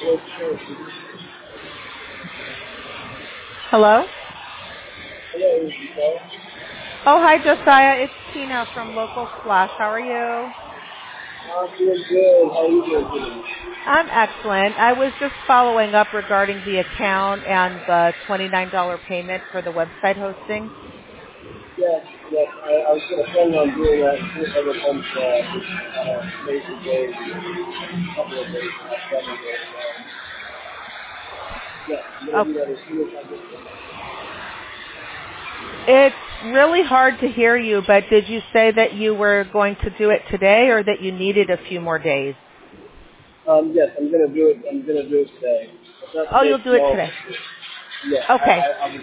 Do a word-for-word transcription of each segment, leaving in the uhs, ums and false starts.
Hello? Hello, Nicole. Oh, hi, Josiah. It's Tina from Local Splash. How are you? I'm doing good. How are you doing today? I'm excellent. I was just following up regarding the account and the twenty-nine dollars payment for the website hosting. Yes, yes. I, I was going to plan on doing that as soon as I comes uh, this uh, amazing day, a couple of days, uh, seven days. Um, yeah, I'm going to Oh, do that as soon as I get there. it's really hard to hear you, but did you say that you were going to do it today or that you needed a few more days? Um, yes, I'm going to do it. I'm going to do it today. If not Oh, today, you'll do it tomorrow. today. Yeah, I, Okay. I, I'm,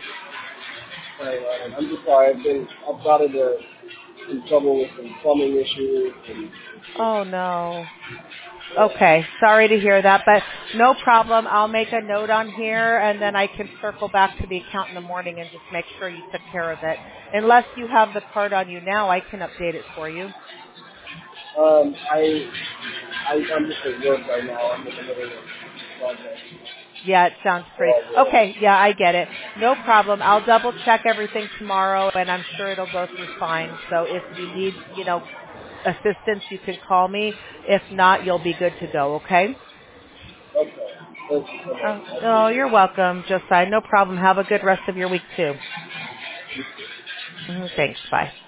uh, I'm just sorry. I've been, I've got into some trouble with some plumbing issues and Oh, no. yeah. Okay, sorry to hear that, but no problem. I'll make a note on here, and then I can circle back to the account in the morning and just make sure you took care of it. Unless you have the card on you now, I can update it for you. Um, I, I, I'm just at work right now. I'm in the middle of a project. Yeah, it sounds So, pretty. uh, Okay, yeah, I get it. No problem. I'll double check everything tomorrow, and I'm sure it'll go through fine. So if you need, you know, assistance, you can call me. If not, you'll be good to go, okay? okay. Thank you so much. Oh, I oh, appreciate you're it. welcome, Josiah. No problem. Have a good rest of your week, too. Mhm, thanks. Bye.